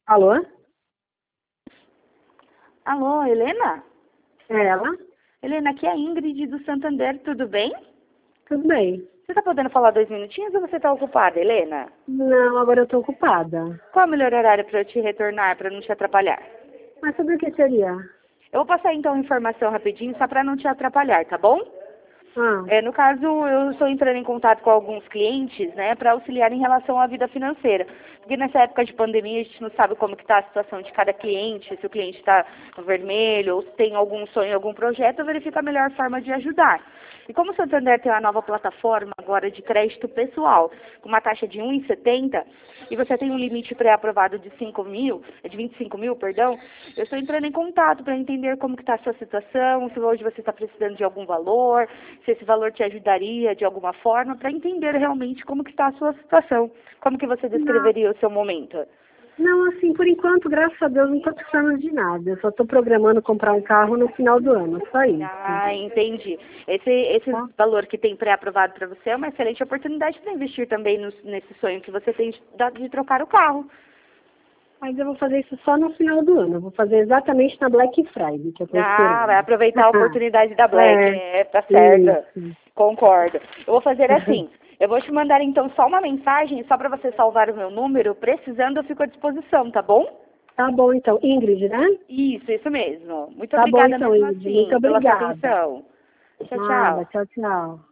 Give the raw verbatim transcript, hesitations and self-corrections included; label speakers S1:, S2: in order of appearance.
S1: Alô?
S2: Alô, Helena?
S1: É ela?
S2: Helena, aqui é a Ingrid do Santander, tudo bem?
S1: Tudo bem.
S2: Você está podendo falar dois minutinhos ou você está ocupada, Helena?
S1: Não, agora eu tô ocupada.
S2: Qual é o melhor horário para eu te retornar, para não te atrapalhar?
S1: Mas sobre o que seria?
S2: Eu vou passar então a informação rapidinho, só para não te atrapalhar, tá bom?
S1: Ah,
S2: É, no caso, eu estou entrando em contato com alguns clientes, né, para auxiliar em relação à vida financeira. Porque nessa época de pandemia a gente não sabe como que está a situação de cada cliente, se o cliente está no vermelho ou se tem algum sonho, algum projeto, verifica a melhor forma de ajudar. E como o Santander tem uma nova plataforma agora de crédito pessoal, com uma taxa de um vírgula setenta, e você tem um limite pré-aprovado de cinco mil, de vinte e cinco mil, perdão, eu estou entrando em contato para entender como que está a sua situação, se hoje você está precisando de algum valor, se esse valor te ajudaria de alguma forma, para entender realmente como que está a sua situação. Como que você
S1: não,
S2: descreveria o seu momento?
S1: não, assim, por enquanto, graças a Deus, não tô precisando de nada. Eu só tô programando comprar um carro no final do ano, só isso.
S2: Ah, entendi. Esse, esse
S1: Tá?
S2: valor que tem pré-aprovado para você é uma excelente oportunidade para investir também no, nesse sonho que você tem de, de trocar o carro.
S1: Mas eu vou fazer isso só no final do ano. Eu vou fazer exatamente na Black Friday, que eu tô
S2: Ah, vai
S1: esperando.
S2: aproveitar a oportunidade da Black.
S1: É,
S2: É, tá certo.
S1: isso.
S2: Concordo. Eu vou fazer assim. Eu vou te mandar então só uma mensagem, só para você salvar o meu número. Precisando, eu fico à disposição, tá bom?
S1: Tá bom, então. Ingrid, né?
S2: Isso, isso mesmo. Muito
S1: Tá bom,
S2: obrigada
S1: então,
S2: mesmo
S1: Ingrid. Muito
S2: assim pela sua
S1: obrigada.
S2: atenção. Tchau,
S1: Nada.
S2: tchau.
S1: Tchau, tchau.